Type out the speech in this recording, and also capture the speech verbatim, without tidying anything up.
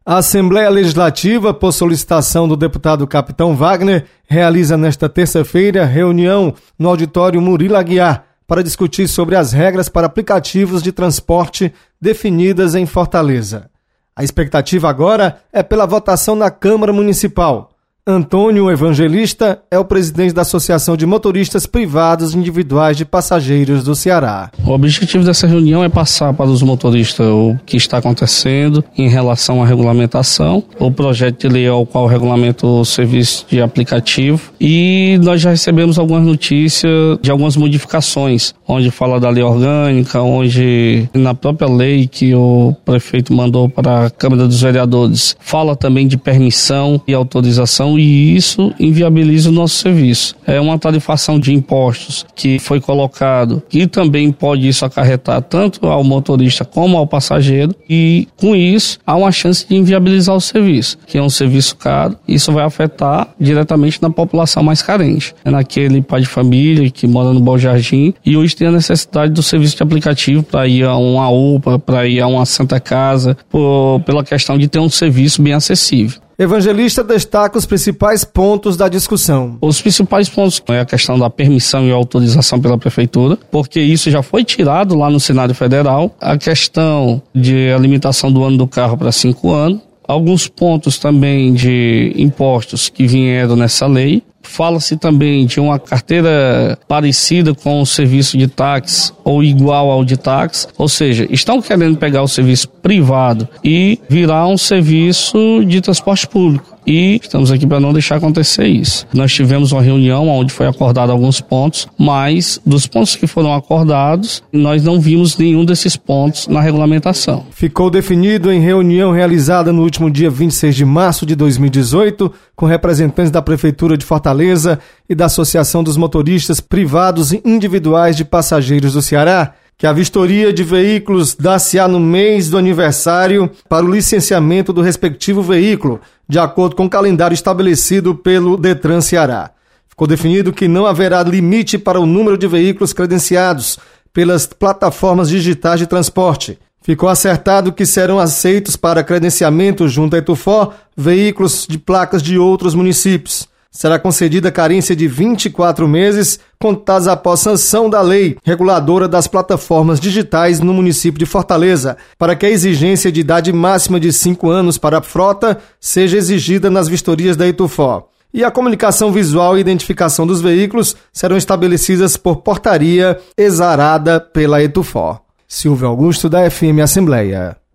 A Assembleia Legislativa, por solicitação do deputado Capitão Wagner, realiza nesta terça-feira reunião no auditório Murilo Aguiar para discutir sobre as regras para aplicativos de transporte definidas em Fortaleza. A expectativa agora é pela votação na Câmara Municipal. Antônio Evangelista é o presidente da Associação de Motoristas Privados Individuais de Passageiros do Ceará. O objetivo dessa reunião é passar para os motoristas o que está acontecendo em relação à regulamentação, o projeto de lei ao qual regulamenta o serviço de aplicativo, e nós já recebemos algumas notícias de algumas modificações, onde fala da lei orgânica, onde na própria lei que o prefeito mandou para a Câmara dos Vereadores fala também de permissão e autorização, e isso inviabiliza o nosso serviço. É uma tarifação de impostos que foi colocado, e também pode isso acarretar tanto ao motorista como ao passageiro, e com isso há uma chance de inviabilizar o serviço, que é um serviço caro. Isso vai afetar diretamente na população mais carente, é naquele pai de família que mora no Bom Jardim e hoje tem a necessidade do serviço de aplicativo para ir a uma U P A, para ir a uma Santa Casa, por, pela questão de ter um serviço bem acessível. Evangelista destaca os principais pontos da discussão. Os principais pontos é a questão da permissão e autorização pela Prefeitura, porque isso já foi tirado lá no Senado Federal. A questão de a limitação do ano do carro para cinco anos. Alguns pontos também de impostos que vieram nessa lei. Fala-se também de uma carteira parecida com o serviço de táxi ou igual ao de táxi, ou seja, estão querendo pegar o serviço privado e virar um serviço de transporte público. E estamos aqui para não deixar acontecer isso. Nós tivemos uma reunião onde foi acordado alguns pontos, mas dos pontos que foram acordados, nós não vimos nenhum desses pontos na regulamentação. Ficou definido em reunião realizada no último dia vinte e seis de março de dois mil e dezoito, com representantes da Prefeitura de Fortaleza e da Associação dos Motoristas Privados e Individuais de Passageiros do Ceará, que a vistoria de veículos dá-se-á no mês do aniversário para o licenciamento do respectivo veículo, de acordo com o calendário estabelecido pelo Detran Ceará. Ficou definido que não haverá limite para o número de veículos credenciados pelas plataformas digitais de transporte. Ficou acertado que serão aceitos para credenciamento junto à Etufor veículos de placas de outros municípios. Será concedida carência de vinte e quatro meses, contados após sanção da lei reguladora das plataformas digitais no município de Fortaleza, para que a exigência de idade máxima de cinco anos para a frota seja exigida nas vistorias da Etufor. E a comunicação visual e identificação dos veículos serão estabelecidas por portaria exarada pela Etufor. Silvio Augusto, da F M Assembleia.